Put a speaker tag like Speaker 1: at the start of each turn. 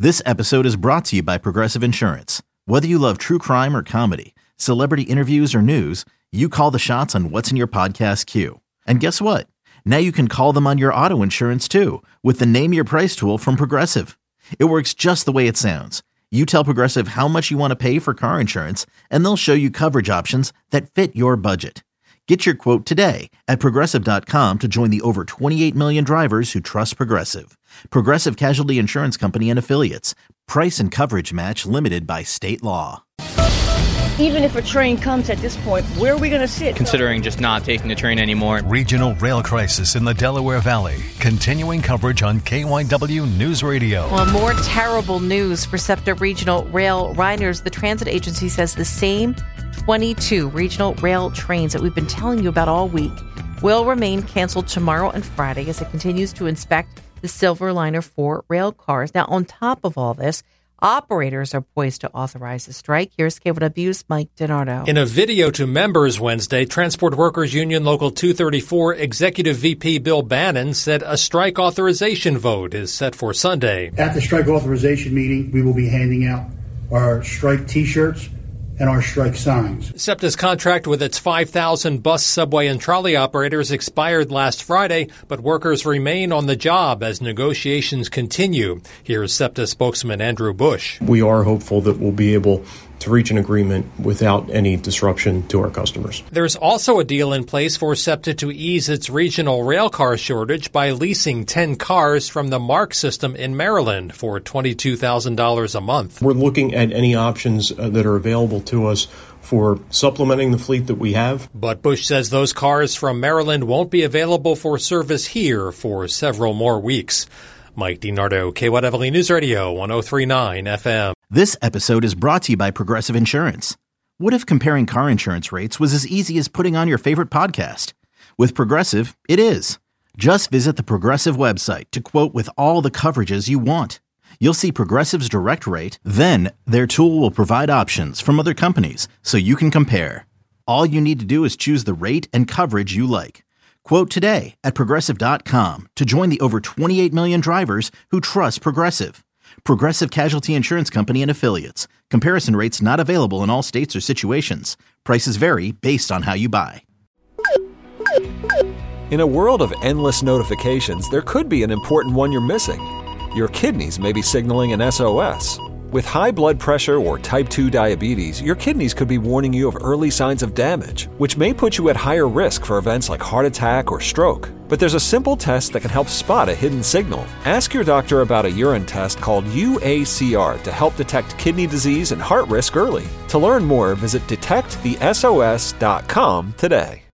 Speaker 1: This episode is brought to you by Progressive Insurance. Whether you love true crime or comedy, celebrity interviews or news, you call the shots on what's in your podcast queue. And guess what? Now you can call them on your auto insurance too with the Name Your Price tool from Progressive. It works just the way it sounds. You tell Progressive how much you want to pay for car insurance, and they'll show you coverage options that fit your budget. Get your quote today at Progressive.com to join the over 28 million drivers who trust Progressive. Progressive Casualty Insurance Company and Affiliates. Price and coverage match limited by state law.
Speaker 2: Even if a train comes at this point, where are we going to sit?
Speaker 3: Considering just not taking the train anymore.
Speaker 4: Regional rail crisis in the Delaware Valley. Continuing coverage on KYW News Radio.
Speaker 5: Well, more terrible news for SEPTA Regional Rail Riders. The transit agency says the same 22 regional rail trains that we've been telling you about all week will remain canceled tomorrow and Friday as it continues to inspect the Silverliner 4 rail cars. Now, on top of all this, operators are poised to authorize the strike. Here's KYW's Mike DiNardo.
Speaker 6: In a video to members Wednesday, Transport Workers Union Local 234 Executive VP Bill Bannon said a strike authorization vote is set for Sunday.
Speaker 7: At the strike authorization meeting, we will be handing out our strike T-shirts and our strike signs.
Speaker 6: SEPTA's contract with its 5,000 bus, subway, and trolley operators expired last Friday, but workers remain on the job as negotiations continue. Here's SEPTA spokesman Andrew Bush.
Speaker 8: We are hopeful that we'll be able to reach an agreement without any disruption to our customers.
Speaker 6: There's also a deal in place for SEPTA to ease its regional rail car shortage by leasing 10 cars from the MARC system in Maryland for $22,000 a month.
Speaker 8: We're looking at any options that are available to us for supplementing the fleet that we have.
Speaker 6: But Bush says those cars from Maryland won't be available for service here for several more weeks. Mike DiNardo, KYW News Radio, 103.9 FM.
Speaker 1: This episode is brought to you by Progressive Insurance. What if comparing car insurance rates was as easy as putting on your favorite podcast? With Progressive, it is. Just visit the Progressive website to quote with all the coverages you want. You'll see Progressive's direct rate, then their tool will provide options from other companies so you can compare. All you need to do is choose the rate and coverage you like. Quote today at Progressive.com to join the over 28 million drivers who trust Progressive. Progressive Casualty Insurance Company and Affiliates. Comparison rates not available in all states or situations. Prices vary based on how you buy.
Speaker 9: In a world of endless notifications, there could be an important one you're missing. Your kidneys may be signaling an SOS. With high blood pressure or type 2 diabetes, your kidneys could be warning you of early signs of damage, which may put you at higher risk for events like heart attack or stroke. But there's a simple test that can help spot a hidden signal. Ask your doctor about a urine test called UACR to help detect kidney disease and heart risk early. To learn more, visit detectthesos.com today.